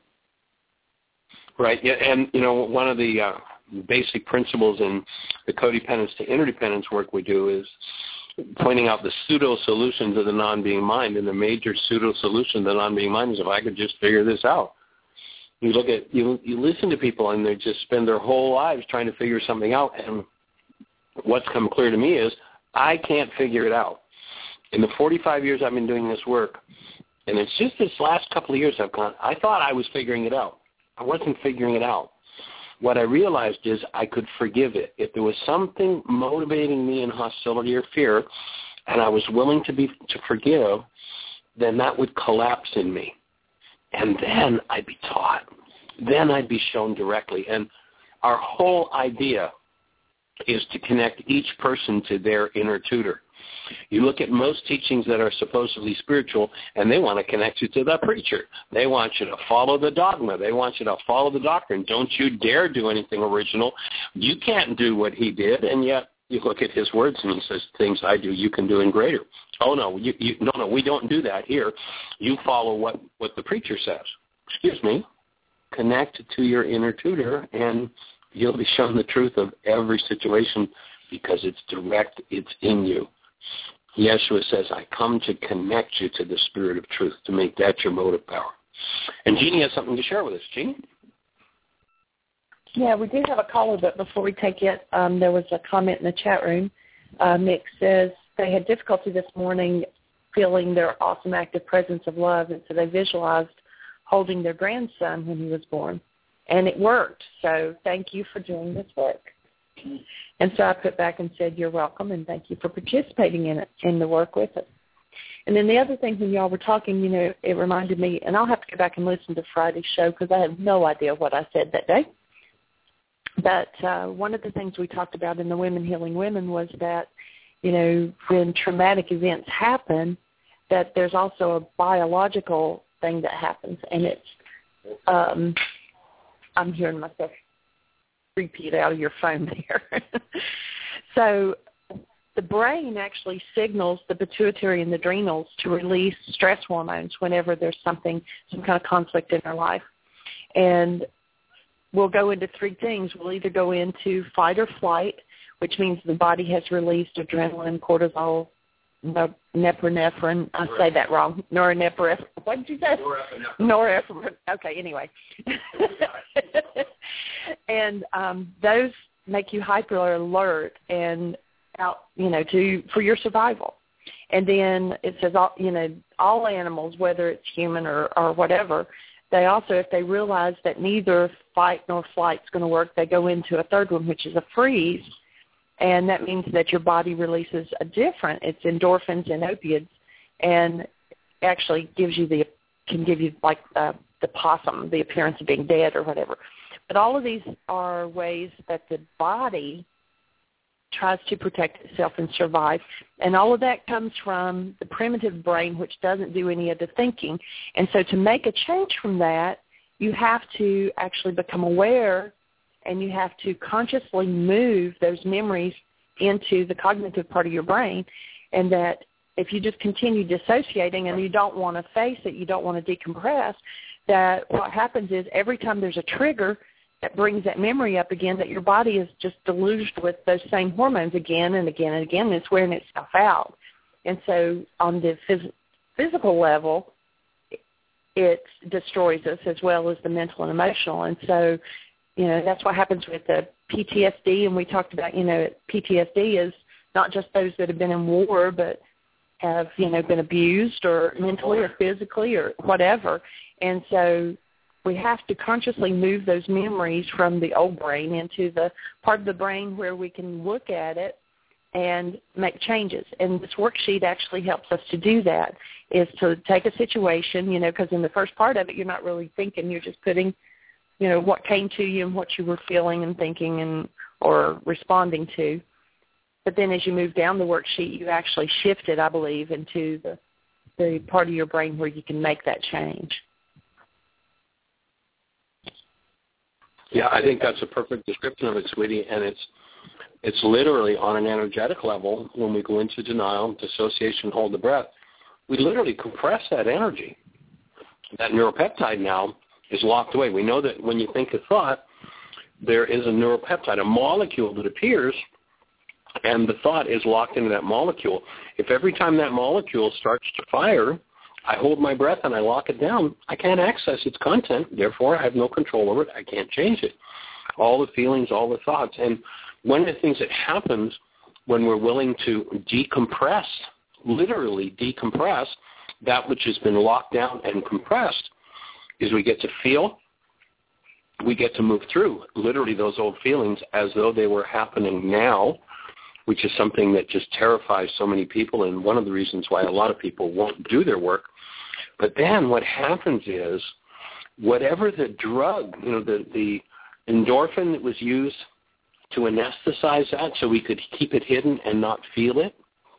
Right, yeah, and you know, one of the uh, basic principles in the codependence to interdependence work we do is pointing out the pseudo-solution to the non-being mind, and the major pseudo-solution to the non-being mind is, if I could just figure this out. You look at, you you listen to people, and they just spend their whole lives trying to figure something out, and what's come clear to me is, I can't figure it out. In the forty-five years I've been doing this work, and it's just this last couple of years I've gone, I thought I was figuring it out. I wasn't figuring it out. What I realized is I could forgive it. If there was something motivating me in hostility or fear, and I was willing to be to forgive, then that would collapse in me. And then I'd be taught. Then I'd be shown directly. And our whole idea is to connect each person to their inner tutor. You look at most teachings that are supposedly spiritual, and they want to connect you to the preacher. They want you to follow the dogma. They want you to follow the doctrine. Don't you dare do anything original. You can't do what he did, and yet you look at his words, and he says, things I do, you can do in greater. Oh, no, you, you, no, no, we don't do that here. You follow what, what the preacher says. Excuse me. Connect to your inner tutor, and you'll be shown the truth of every situation because it's direct, it's in you. Yeshua says, I come to connect you to the spirit of truth, to make that your motive power. And Jeannie has something to share with us. Jeannie? Yeah, we do have a caller, but before we take it, um, there was a comment in the chat room. Uh, Mick says they had difficulty this morning feeling their awesome active presence of love, and so they visualized holding their grandson when he was born. And it worked, so thank you for doing this work. And so I put back and said, you're welcome, and thank you for participating in it, in the work with us. And then the other thing, when y'all were talking, you know, it reminded me, and I'll have to go back and listen to Friday's show because I have no idea what I said that day. But uh, one of the things we talked about in the Women Healing Women was that, you know, when traumatic events happen, that there's also a biological thing that happens, and it's, um, I'm hearing myself repeat out of your phone there. So the brain actually signals the pituitary and the adrenals to release stress hormones whenever there's something, some kind of conflict in our life. And we'll go into three things. We'll either go into fight or flight, which means the body has released adrenaline, cortisol, norepinephrine. I say that wrong. Norepinephrine. What did you say? Norepinephrine. Norepinephrine. Okay, anyway. And um, those make you hyper alert and out, you know, to for your survival. And then it says, all, you know, all animals, whether it's human or, or whatever, they also, if they realize that neither fight nor flight is going to work, they go into a third one, which is a freeze. And that means that your body releases a different, it's endorphins and opioids, and actually gives you the, can give you like uh, the possum, the appearance of being dead or whatever. But all of these are ways that the body tries to protect itself and survive. And all of that comes from the primitive brain, which doesn't do any of the thinking. And so to make a change from that, you have to actually become aware, and you have to consciously move those memories into the cognitive part of your brain. And that if you just continue dissociating and you don't want to face it, you don't want to decompress, that what happens is every time there's a trigger that brings that memory up again, that your body is just deluged with those same hormones again and again and again, and it's wearing itself out. And so on the phys- physical level, it destroys us as well as the mental and emotional. And so, you know, that's what happens with the P T S D, and we talked about, you know, P T S D is not just those that have been in war, but have, you know, been abused or mentally or physically or whatever. And so we have to consciously move those memories from the old brain into the part of the brain where we can look at it and make changes. And this worksheet actually helps us to do that, is to take a situation, you know, because in the first part of it, you're not really thinking. You're just putting, you know, what came to you and what you were feeling and thinking and or responding to. But then as you move down the worksheet, you actually shift it, I believe, into the, the part of your brain where you can make that change. Yeah, I think that's a perfect description of it, sweetie, and it's it's literally on an energetic level. When we go into denial, dissociation, hold the breath, we literally compress that energy. That neuropeptide now is locked away. We know that when you think a thought, there is a neuropeptide, a molecule that appears, and the thought is locked into that molecule. If every time that molecule starts to fire, I hold my breath and I lock it down, I can't access its content. Therefore, I have no control over it. I can't change it. All the feelings, all the thoughts. And one of the things that happens when we're willing to decompress, literally decompress, that which has been locked down and compressed, is we get to feel, we get to move through literally those old feelings as though they were happening now, which is something that just terrifies so many people, and one of the reasons why a lot of people won't do their work. But then what happens is, whatever the drug, you know, the, the endorphin that was used to anesthetize that so we could keep it hidden and not feel it,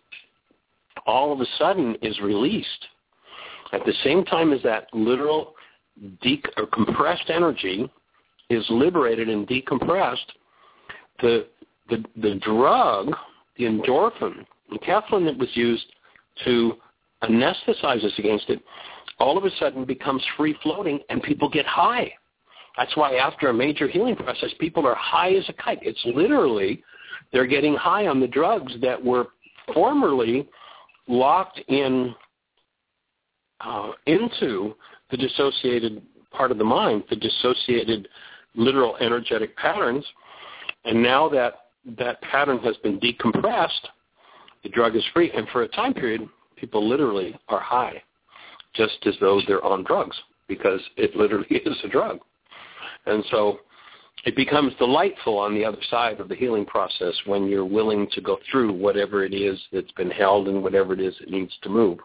all of a sudden is released. At the same time as that literal de- or compressed energy is liberated and decompressed, the The, the drug, the endorphin, the enkephalin that was used to anesthetize us against it, all of a sudden becomes free-floating and people get high. That's why after a major healing process, people are high as a kite. It's literally they're getting high on the drugs that were formerly locked in uh, into the dissociated part of the mind, the dissociated literal energetic patterns, and now that that pattern has been decompressed, the drug is free, and for a time period, people literally are high, just as though they're on drugs, because it literally is a drug. And so it becomes delightful on the other side of the healing process when you're willing to go through whatever it is that's been held and whatever it is that needs to move.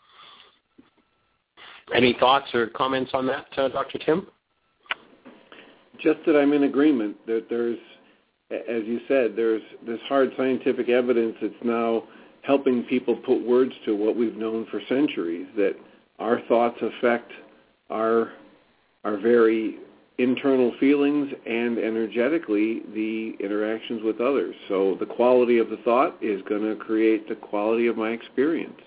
Any thoughts or comments on that, uh, Doctor Tim? Just that I'm in agreement that there's, as you said, there's this hard scientific evidence that's now helping people put words to what we've known for centuries, that our thoughts affect our our very internal feelings and energetically the interactions with others. So the quality of the thought is going to create the quality of my experience.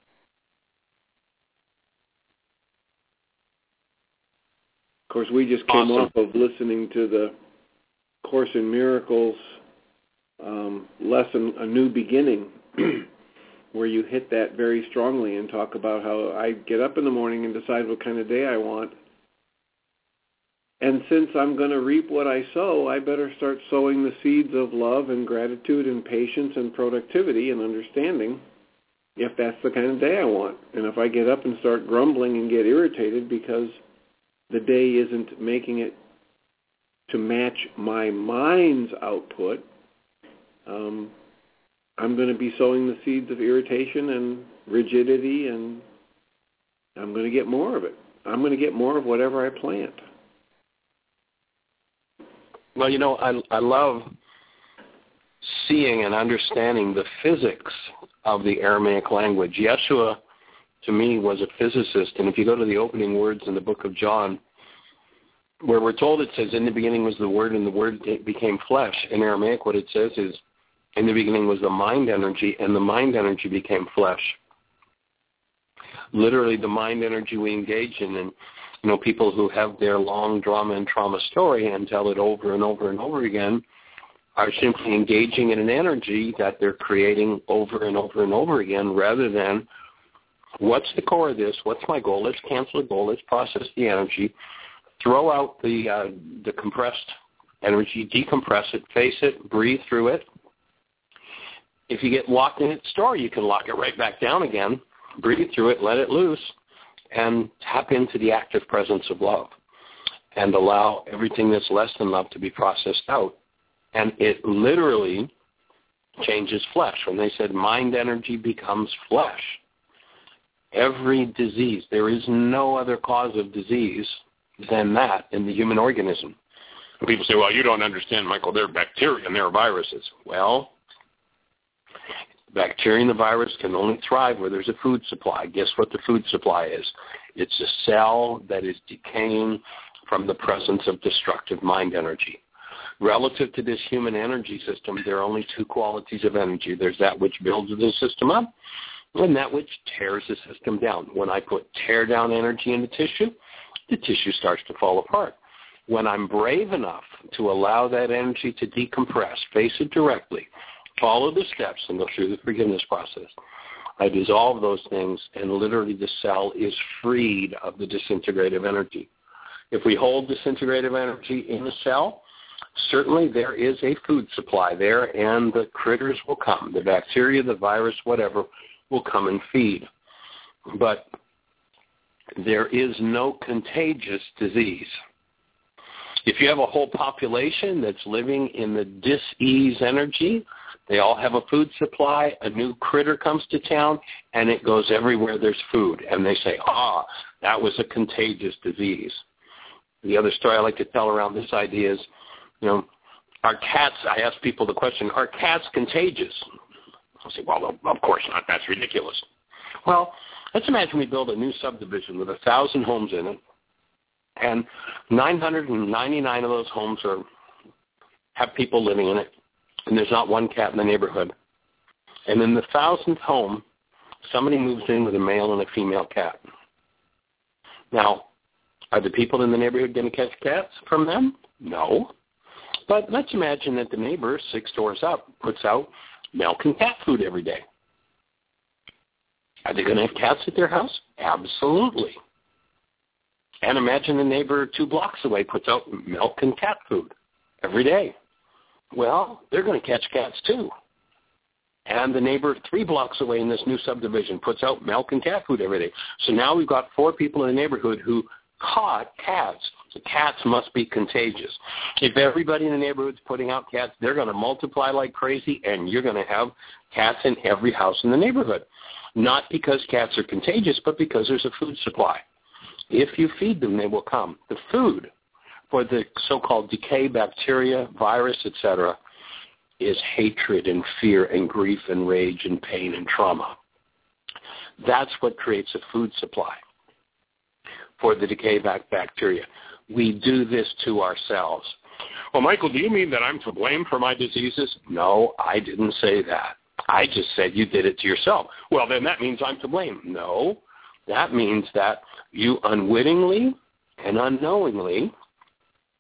Of course, we just came Awesome. off of listening to the Course in Miracles um, lesson, A New Beginning, where you hit that very strongly and talk about how I get up in the morning and decide what kind of day I want. And since I'm going to reap what I sow, I better start sowing the seeds of love and gratitude and patience and productivity and understanding if that's the kind of day I want. And if I get up and start grumbling and get irritated because the day isn't making it to match my mind's output, um, I'm going to be sowing the seeds of irritation and rigidity, and I'm going to get more of it. I'm going to get more of whatever I plant. Well, you know, I, I love seeing and understanding the physics of the Aramaic language. Yeshua, to me, was a physicist, and if you go to the opening words in the book of John, where we're told it says, in the beginning was the Word, and the Word became flesh. In Aramaic, what it says is, in the beginning was the mind energy, and the mind energy became flesh. Literally, the mind energy we engage in, and you know, people who have their long drama and trauma story and tell it over and over and over again are simply engaging in an energy that they're creating over and over and over again, rather than what's the core of this, what's my goal, let's cancel the goal, let's process the energy, throw out the uh, the compressed energy, decompress it, face it, breathe through it. If you get locked in its story, you can lock it right back down again, breathe through it, let it loose, and tap into the active presence of love and allow everything that's less than love to be processed out. And it literally changes flesh. When they said mind energy becomes flesh, every disease, there is no other cause of disease than that in the human organism. And people say, well, you don't understand, Michael, they're bacteria and they're viruses. Well, bacteria and the virus can only thrive where there's a food supply. Guess what the food supply is? It's a cell that is decaying from the presence of destructive mind energy. Relative to this human energy system, there are only two qualities of energy. There's that which builds the system up and that which tears the system down. When I put tear down energy into tissue, the tissue starts to fall apart. When I'm brave enough to allow that energy to decompress, face it directly, follow the steps and go through the forgiveness process, I dissolve those things, and literally the cell is freed of the disintegrative energy. If we hold disintegrative energy in the cell, certainly there is a food supply there, and the critters will come. The bacteria, the virus, whatever, will come and feed. But there is no contagious disease. If you have a whole population that's living in the dis-ease energy, they all have a food supply, a new critter comes to town, and it goes everywhere there's food. And they say, ah, that was a contagious disease. The other story I like to tell around this idea is, you know, are cats, I ask people the question, are cats contagious? I say, well, of course not. That's ridiculous. Well, let's imagine we build a new subdivision with a thousand homes in it, and nine hundred ninety-nine of those homes are have people living in it, and there's not one cat in the neighborhood. And in the thousandth home, somebody moves in with a male and a female cat. Now, are the people in the neighborhood going to catch cats from them? No. But let's imagine that the neighbor, six doors up, puts out milk and cat food every day. Are they going to have cats at their house? Absolutely. And imagine the neighbor two blocks away puts out milk and cat food every day. Well, they're going to catch cats too. And the neighbor three blocks away in this new subdivision puts out milk and cat food every day. So now we've got four people in the neighborhood who caught cats. The cats must be contagious. If everybody in the neighborhood's putting out cats, they're going to multiply like crazy, and you're going to have cats in every house in the neighborhood. Not because cats are contagious, but because there's a food supply. If you feed them, they will come. The food for the so-called decay bacteria, virus, et cetera, is hatred and fear and grief and rage and pain and trauma. That's what creates a food supply for the decay bacteria. We do this to ourselves. Well, Michael, do you mean that I'm to blame for my diseases? No, I didn't say that. I just said you did it to yourself. Well, then that means I'm to blame. No, that means that you unwittingly and unknowingly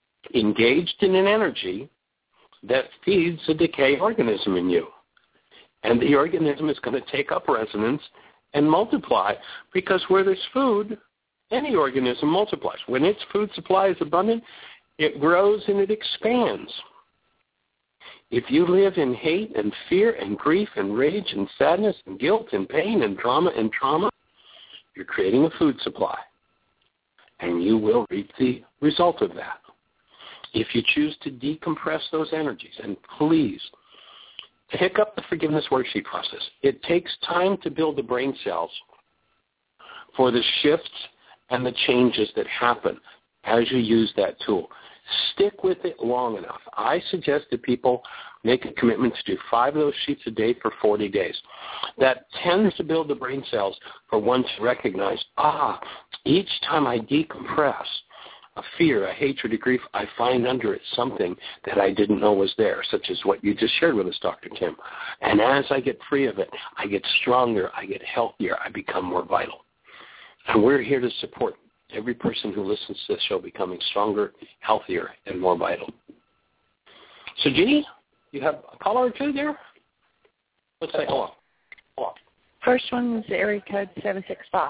engaged in an energy that feeds a decay organism in you. And the organism is going to take up resonance and multiply, because where there's food, any organism multiplies. When its food supply is abundant, it grows and it expands. If you live in hate and fear and grief and rage and sadness and guilt and pain and drama and trauma, you're creating a food supply, and you will reap the result of that. If you choose to decompress those energies, and please pick up the forgiveness worksheet process. It takes time to build the brain cells for the shifts and the changes that happen as you use that tool. Stick with it long enough. I suggest that people make a commitment to do five of those sheets a day for forty days. That tends to build the brain cells for one to recognize, ah, each time I decompress a fear, a hatred, a grief, I find under it something that I didn't know was there, such as what you just shared with us, Doctor Kim. And as I get free of it, I get stronger, I get healthier, I become more vital. And we're here to support every person who listens to this show becoming stronger, healthier, and more vital. So, Jeannie, you have a caller or two there? Let's say hello. Hello. First one is area code seven six five.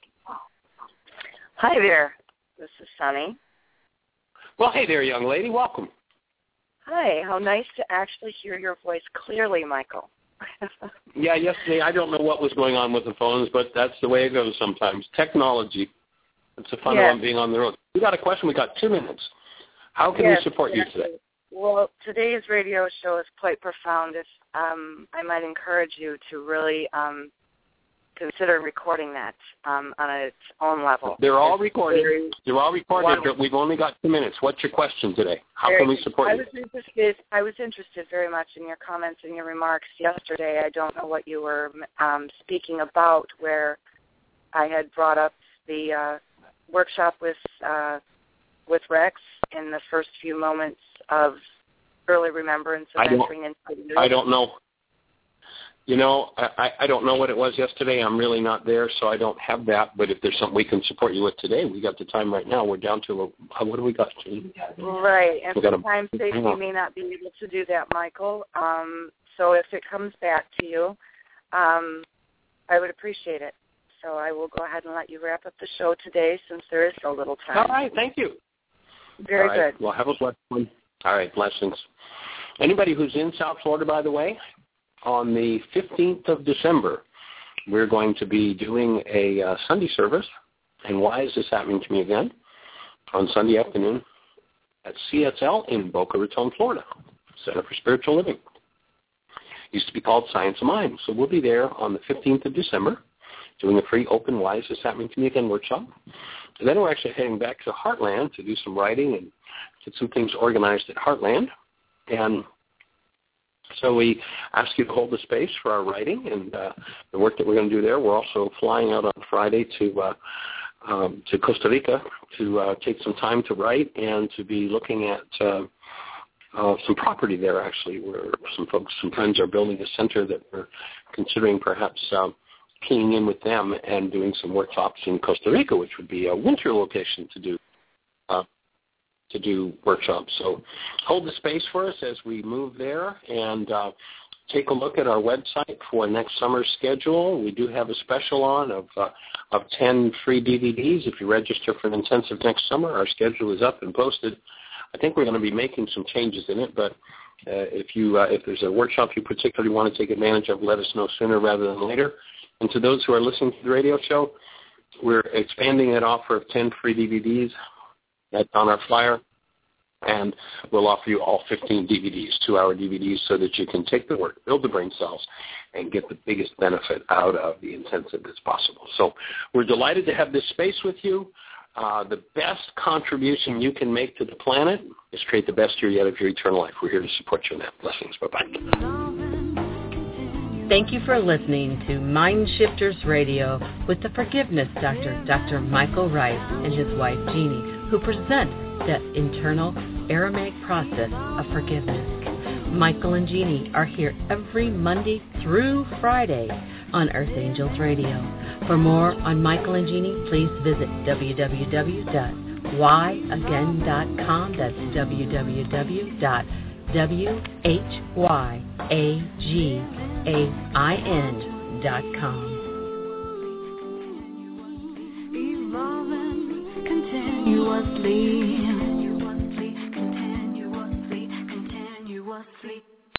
Hi there. This is Sunny. Well, hey there, young lady. Welcome. Hi. How nice to actually hear your voice clearly, Michael. Yeah, yesterday I don't know what was going on with the phones, but that's the way it goes sometimes. Technology. It's the fun yes. of being on the road. We got a question. We got two minutes. How can yes, we support yes. you today? Well, today's radio show is quite profound. If, um, I might encourage you to really um, consider recording that um, on its own level. They're all it's recorded. Very, They're all recorded, wonderful. but we've only got two minutes. What's your question today? How very, can we support I you? was interested. I was interested very much in your comments and your remarks yesterday. I don't know what you were um, speaking about, where I had brought up the uh, workshop with uh, with Rex in the first few moments of early remembrance of I entering into the new. I don't know. You know, I, I don't know what it was yesterday. I'm really not there, so I don't have that. But if there's something we can support you with today, we got the time right now. We're down to, a, what do we got, Jean? Right, and we got for time's sake, we may not be able to do that, Michael. Um, so if it comes back to you, um, I would appreciate it. So I will go ahead and let you wrap up the show today, since there is so little time. All right, thank you. Very All right. good. Well, have a blessed one. All right, blessings. Anybody who's in South Florida, by the way, on the fifteenth of December, we're going to be doing a uh, Sunday service. And why is this happening to me again? On Sunday afternoon at C S L in Boca Raton, Florida, Center for Spiritual Living. Used to be called Science of Mind. So we'll be there on the fifteenth of December doing a free open Why Is This Happening to Me Again workshop. And then we're actually heading back to Heartland to do some writing and get some things organized at Heartland. And so we ask you to hold the space for our writing and uh, the work that we're going to do there. We're also flying out on Friday to uh, um, to Costa Rica to uh, take some time to write and to be looking at uh, uh, some property there, actually, where some folks, some friends are building a center that we're considering perhaps um, keying in with them and doing some workshops in Costa Rica, which would be a winter location to do uh, to do workshops. So hold the space for us as we move there, and uh, take a look at our website for next summer's schedule. We do have a special on of uh, of ten free D V Ds. If you register for an intensive next summer, our schedule is up and posted. I think we're going to be making some changes in it, but uh, if you uh, if there's a workshop you particularly want to take advantage of, let us know sooner rather than later. And to those who are listening to the radio show, we're expanding that offer of ten free D V Ds. That's on our flyer, and we'll offer you all fifteen D V Ds, two-hour D V Ds, so that you can take the work, build the brain cells, and get the biggest benefit out of the intensive that's possible. So we're delighted to have this space with you. Uh, the best contribution you can make to the planet is create the best year yet of your eternal life. We're here to support you in that. Blessings. Bye-bye. Thank you for listening to Mind Shifters Radio with the Forgiveness Doctor, Doctor Michael Rice, and his wife Jeannie, who present the internal Aramaic process of forgiveness. Michael and Jeannie are here every Monday through Friday on Earth Angels Radio. For more on Michael and Jeannie, please visit w w w dot why again dot com. That's w w w dot w h y a g A I N dot com. Evolving continuously.